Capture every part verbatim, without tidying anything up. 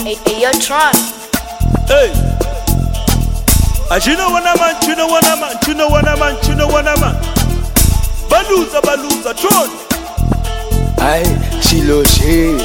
Hey, hey, yo, Tron. Hey. Achino wana man, chino wana man, chino wana man, chino wana man. Baluza, baluza, Tron. Ay, Chilo she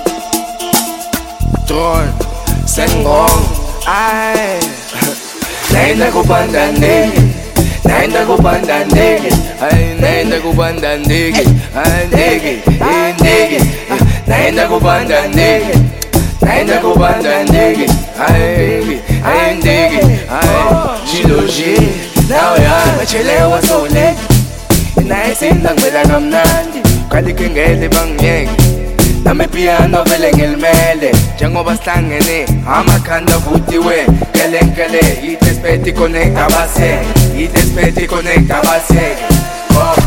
Tron, Sengong. Ay, naenda kupanda ndege, naenda kupanda ndege. Ay, naenda kupanda ndege, ay ndege, eh ndege. Naenda kupanda ndege, naenda kupanda ndege. Ay, ay ndege, ay Chilo she. Nawe ya machelewa so late. Inaisenda ngibela kamnandi kalike ngele bangiyeke nami piano vele ngilimele njengoba sihlangene amakhanda vutiwe kelenkele yidespeti connect abaseke yidespeti connect abaseke oh.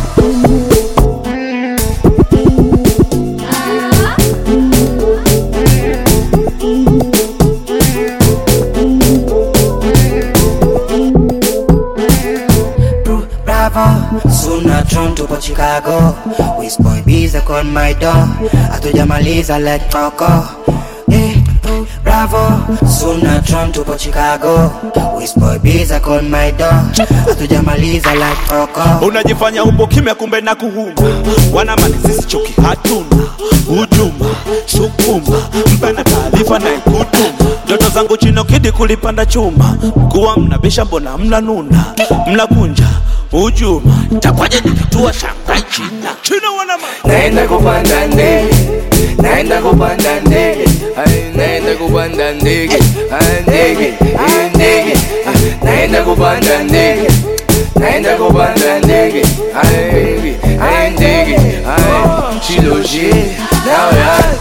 Soon I Tron to Chicago. With boy bees I call my door. Hatujamaliza like Choco. Eh, bravo. Soon I Tron to Chicago. With boy bees I call my door. Hatujamaliza like Choco. Unajifanya upo kimya kumbe na kuhuma. Wana mani sisi chuki hatuna. Ujuma, sukuma, mpena taarifa na ikutuma. Ndoto zangu chino kidi kulipanda chuma. Mkuwa mnabisha mbona mnanuna. Mnakunja ujuma, takwaje nikitua Shanghai China. Chino wana man. Naenda kupanda ndege, naenda kupanda ndege. Ay, naenda kupanda ndege, ay ndege, eh ndege. Naenda kupanda ndege, naenda kupanda ndege. Ay, ay ndege, ay Chilo she. Now ya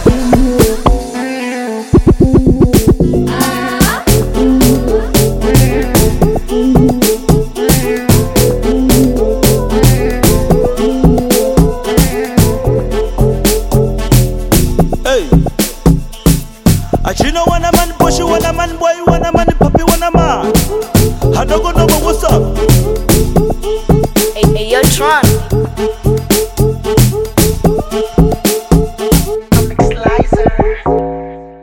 Achino wana man, Boshi wana man, boy wana man, papi wana man. I don't know what's up. Hey, hey, yo, Tron.